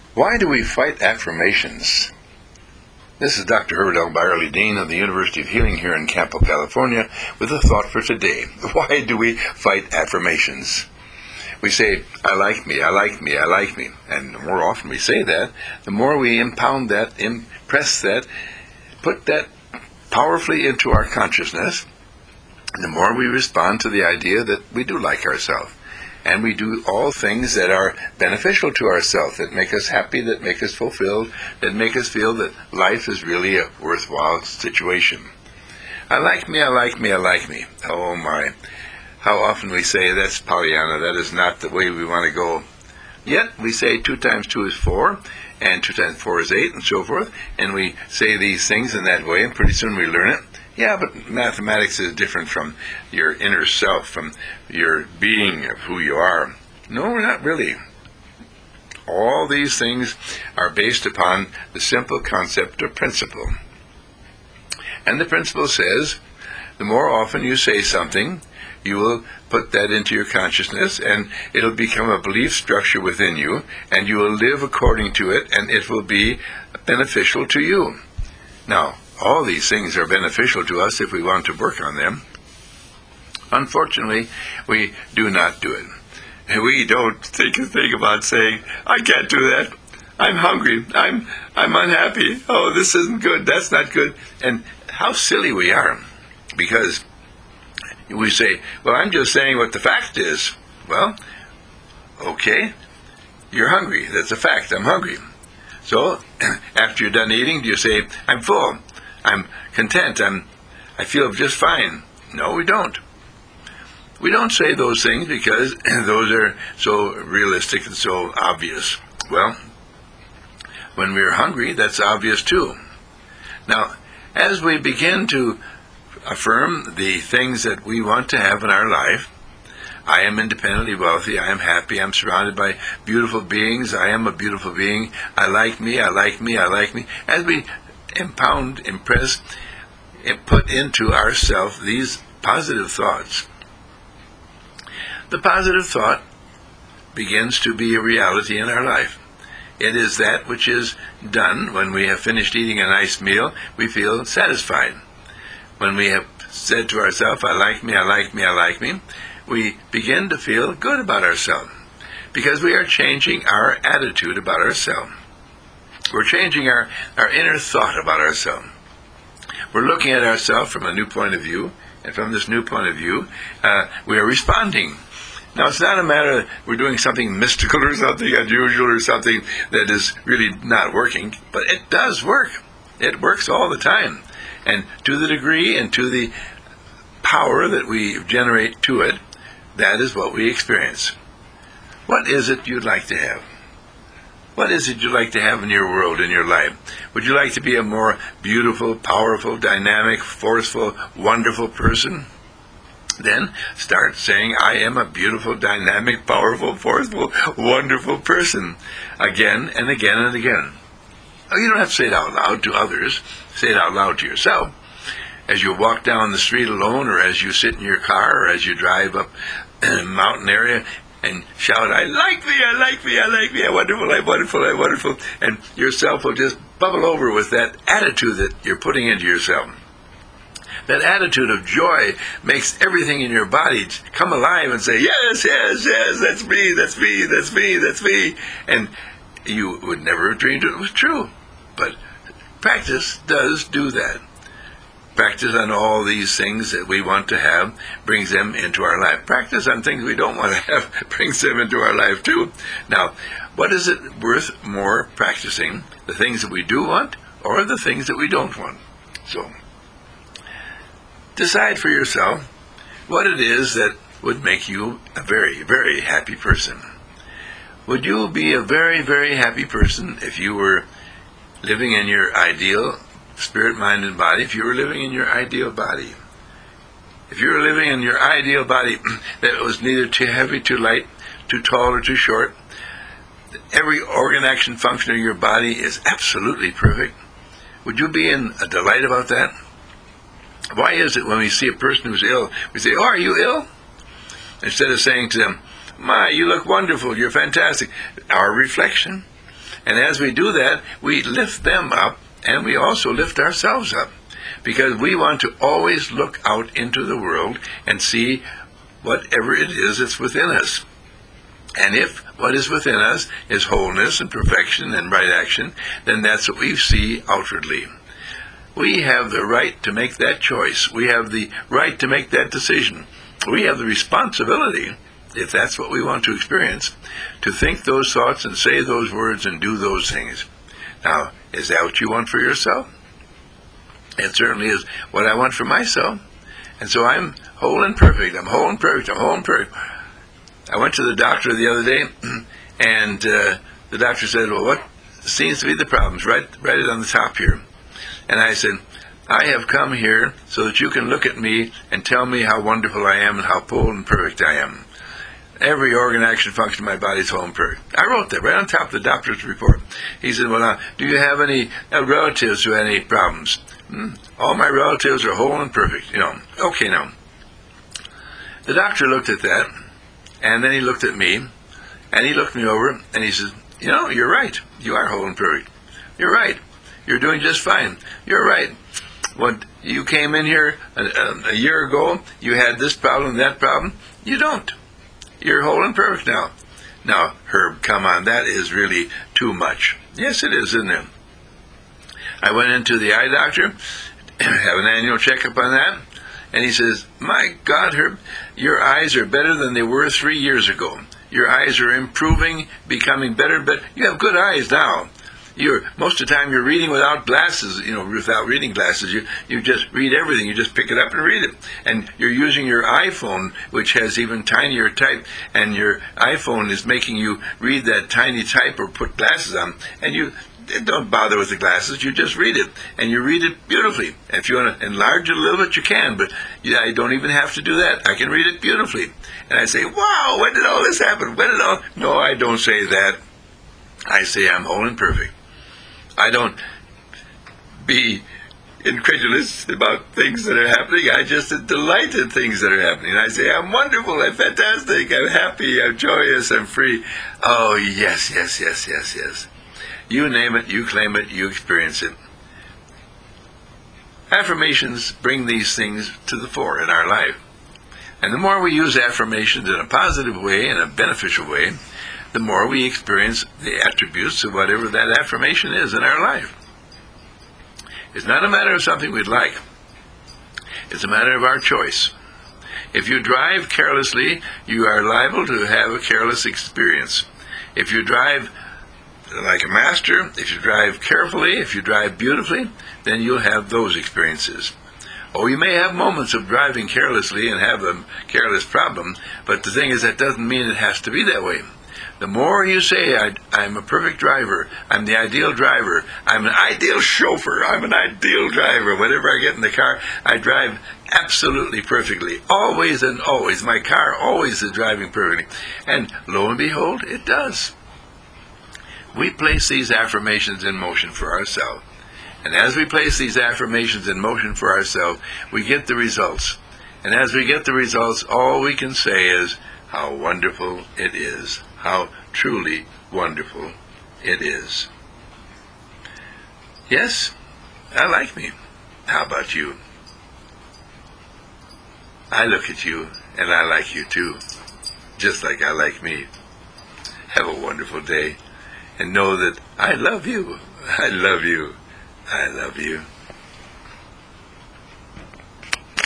Why do we fight affirmations? This is Dr. Herbert L. Byerly, Dean of the University of Healing here in Campo, California, with a thought for today. Why do we fight affirmations? We say, I like me, I like me, I like me. And the more often we say that, the more we impound that, impress that, put that powerfully into our consciousness, the more we respond to the idea that we do like ourselves. And we do all things that are beneficial to ourselves, that make us happy, that make us fulfilled, that make us feel that life is really a worthwhile situation. I like me, I like me, I like me. Oh my. How often we say, that's Pollyanna, that is not the way we want to go. Yet we say 2 times 2 is 4, and 2 times 4 is 8, and so forth, and we say these things in that way, and pretty soon we learn it. Yeah, but mathematics is different from your inner self, from your being of who you are. No, not really. All these things are based upon the simple concept of principle. And the principle says, the more often you say something, you will put that into your consciousness, and it'll become a belief structure within you, and you will live according to it, and it will be beneficial to you. Now, all these things are beneficial to us if we want to work on them. Unfortunately, we do not do it. And we don't think a thing about saying, I can't do that. I'm hungry. I'm unhappy. Oh, this isn't good. That's not good. And how silly we are. Because we say, well, I'm just saying what the fact is. Well, okay, you're hungry. That's a fact. I'm hungry. So, after you're done eating, do you say, I'm full, I'm content, I feel just fine? No, we don't. We don't say those things because those are so realistic and so obvious. Well, when we're hungry, that's obvious too. Now, as we begin to affirm the things that we want to have in our life, I am independently wealthy, I am happy, I'm surrounded by beautiful beings, I am a beautiful being, I like me, I like me, I like me. As we impound, impress, and put into ourselves these positive thoughts, the positive thought begins to be a reality in our life. It is that which is done when we have finished eating a nice meal, we feel satisfied. When we have said to ourselves, I like me, I like me, I like me, we begin to feel good about ourselves because we are changing our attitude about ourselves. We're changing our inner thought about ourselves. We're looking at ourselves from a new point of view, and from this new point of view, we are responding. Now, it's not a matter that we're doing something mystical or something unusual or something that is really not working, but it does work. It works all the time. And to the degree and to the power that we generate to it, that is what we experience. What is it you'd like to have? What is it you'd like to have in your world, in your life? Would you like to be a more beautiful, powerful, dynamic, forceful, wonderful person? Then start saying, I am a beautiful, dynamic, powerful, forceful, wonderful person. Again and again and again. Oh, you don't have to say it out loud to others. Say it out loud to yourself. As you walk down the street alone, or as you sit in your car, or as you drive up a mountain area and shout, I like me, I like me, I like me, I'm wonderful, I'm wonderful, I'm wonderful. And yourself will just bubble over with that attitude that you're putting into yourself. That attitude of joy makes everything in your body come alive and say, yes, yes, yes, that's me, that's me, that's me, that's me. And you would never have dreamed it was true. But practice does do that. Practice on all these things that we want to have brings them into our life. Practice on things we don't want to have brings them into our life too. Now, what is it worth more practicing? The things that we do want or the things that we don't want? So, decide for yourself what it is that would make you a very, very happy person. Would you be a very, very happy person if you were living in your ideal spirit, mind, and body? If you were living in your ideal body. If you were living in your ideal body that was neither too heavy, too light, too tall, or too short, every organ, action, function of your body is absolutely perfect, would you be in a delight about that? Why is it when we see a person who's ill, we say, oh, are you ill? Instead of saying to them, my, you look wonderful, you're fantastic. Our reflection. And as we do that, we lift them up, and we also lift ourselves up, because we want to always look out into the world and see whatever it is that's within us. And if what is within us is wholeness and perfection and right action, then that's what we see outwardly. We have the right to make that choice. We have the right to make that decision. We have the responsibility, if that's what we want to experience, to think those thoughts and say those words and do those things. Now, is that what you want for yourself? It certainly is what I want for myself. And so I'm whole and perfect. I'm whole and perfect. I'm whole and perfect. I went to the doctor the other day, and the doctor said, well, what seems to be the problems? Write it on the top here. And I said, I have come here so that you can look at me and tell me how wonderful I am and how whole and perfect I am. Every organ, action, function of my body is whole and perfect. I wrote that right on top of the doctor's report. He said, well, now, do you have any relatives who have any problems? All my relatives are whole and perfect. Okay, now. The doctor looked at that, and then he looked at me, and he looked me over, and he said, you're right. You are whole and perfect. You're right. You're doing just fine. You're right. When you came in here a year ago, you had this problem, that problem. You don't. You're whole and perfect now. Now, Herb, come on, that is really too much. Yes, it is, isn't it? I went into the eye doctor, have an annual checkup on that, and he says, my God, Herb, your eyes are better than they were 3 years ago. Your eyes are improving, becoming better, but you have good eyes now. Most of the time you're reading without glasses, without reading glasses. You just read everything. You just pick it up and read it. And you're using your iPhone, which has even tinier type, and your iPhone is making you read that tiny type or put glasses on. And you don't bother with the glasses. You just read it. And you read it beautifully. And if you want to enlarge it a little bit, you can. But I don't even have to do that. I can read it beautifully. And I say, wow, when did all this happen? No, I don't say that. I say I'm whole and perfect. I don't be incredulous about things that are happening. I just delight in things that are happening. I say, I'm wonderful, I'm fantastic, I'm happy, I'm joyous, I'm free. Oh, yes, yes, yes, yes, yes. You name it, you claim it, you experience it. Affirmations bring these things to the fore in our life. And the more we use affirmations in a positive way, in a beneficial way, the more we experience the attributes of whatever that affirmation is in our life. It's not a matter of something we'd like. It's a matter of our choice. If you drive carelessly, you are liable to have a careless experience. If you drive like a master, if you drive carefully, if you drive beautifully, then you'll have those experiences. Oh, you may have moments of driving carelessly and have a careless problem, but the thing is, that doesn't mean it has to be that way. The more you say, I'm a perfect driver, I'm the ideal driver, I'm an ideal chauffeur, I'm an ideal driver, whenever I get in the car, I drive absolutely perfectly, always and always. My car always is driving perfectly. And lo and behold, it does. We place these affirmations in motion for ourselves. And as we place these affirmations in motion for ourselves, we get the results. And as we get the results, all we can say is, how wonderful it is. How truly wonderful it is. Yes, I like me. How about you? I look at you, and I like you too, just like I like me. Have a wonderful day, and know that I love you. I love you. I love you.